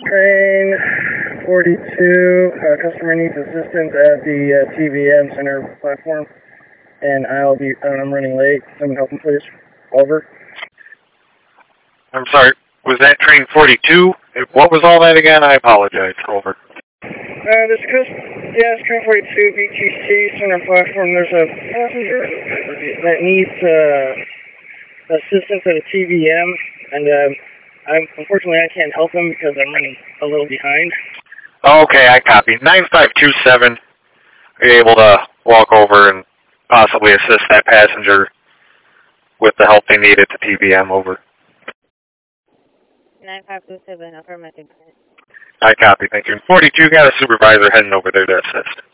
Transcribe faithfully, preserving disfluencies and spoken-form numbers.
Train forty-two, uh, customer needs assistance at the uh, T V M center platform, and I'll be, and I'm running late. Someone help me, please. Over. I'm sorry, was that train forty-two? What was all that again? I apologize. Over. Uh, this cus- yeah, it's train forty-two, B T C, center platform. There's a passenger that needs uh, assistance at a T V M, and uh, I'm, unfortunately I can't help him because I'm running a little behind. Okay, I copy. nine five two seven, are you able to walk over and possibly assist that passenger with the help they need at the T V M? Over. nine five two seven, affirmative. I copy, thank you. forty-two, got a supervisor heading over there to assist.